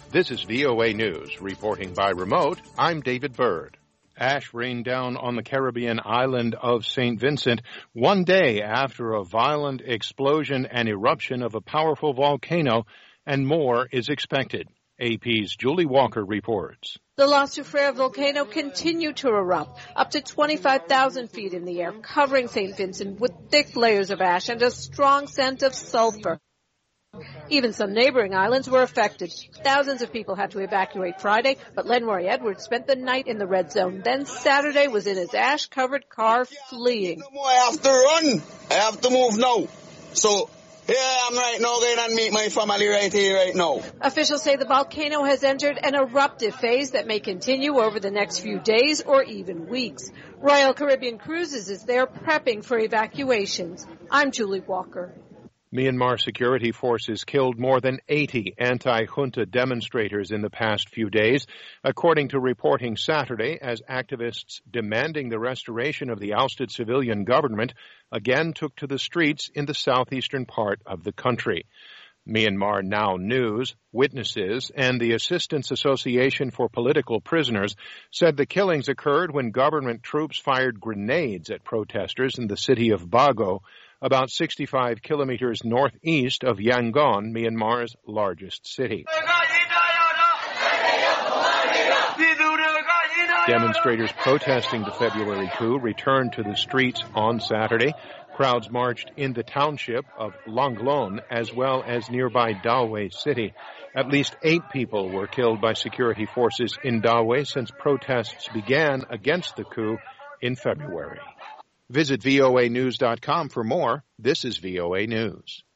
This is VOA News. Reporting by remote, I'm David Byrd. Ash rained down on the Caribbean island of St. Vincent one day after a violent explosion and eruption of a powerful volcano, and more is expected. AP's Julie Walker reports. The Las Sufrera volcano continued to erupt up to 25,000 feet in the air, covering St. Vincent with thick layers of ash and a strong scent of sulfur. Even some neighboring islands were affected. Thousands of people had to evacuate Friday, but Lenroy Edwards spent the night in the red zone. Then Saturday was in his ash-covered car fleeing. I have to run. I have to move now. So here I am right now going and meet my family right here, right now. Officials say the volcano has entered an eruptive phase that may continue over the next few days or even weeks. Royal Caribbean Cruises is there prepping for evacuations. I'm Julie Walker. Myanmar security forces killed more than 80 anti-junta demonstrators in the past few days, according to reporting Saturday, as activists demanding the restoration of the ousted civilian government again took to the streets in the southeastern part of the country. Myanmar Now News, witnesses, and the Assistance Association for Political Prisoners said the killings occurred when government troops fired grenades at protesters in the city of Bago, about 65 kilometers northeast of Yangon, Myanmar's largest city. Demonstrators protesting the February coup returned to the streets on Saturday. Crowds marched in the township of Longlon as well as nearby Dawe city. At least 8 people were killed by security forces in Dawe since protests began against the coup in February. Visit voanews.com for more. This is VOA News.